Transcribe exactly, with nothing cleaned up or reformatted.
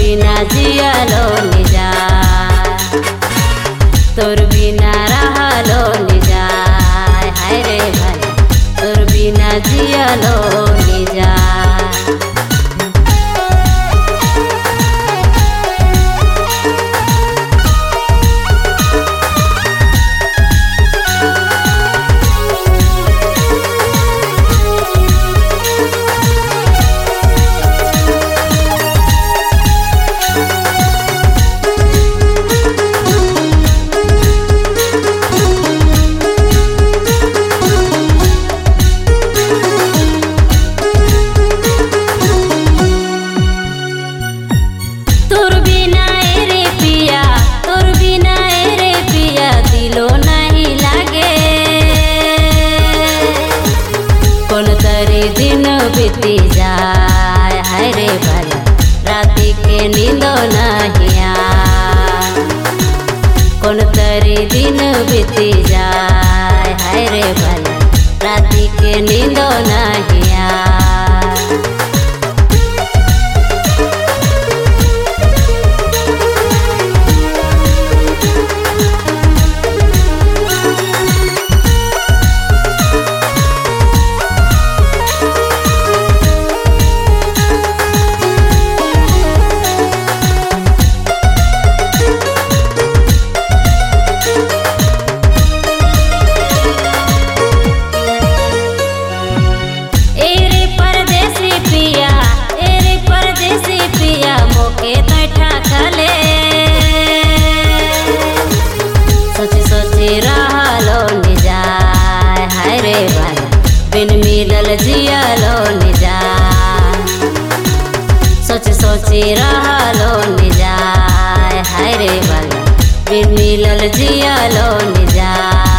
बिना जियलो निजा तोर बिना रहलो निजा हाय रे भला तोर बिना जियलो निजा। दिन बीती जाए हाय रे भला राती के नींदो नहिया कौन तरी दिन बीती जाए हाय रे भला राती के नींदो नहिया। बिन मिलल जियलो निजा सोच सोची रहलो निजा हाय रे भला बिन मिलल जियलो निजा।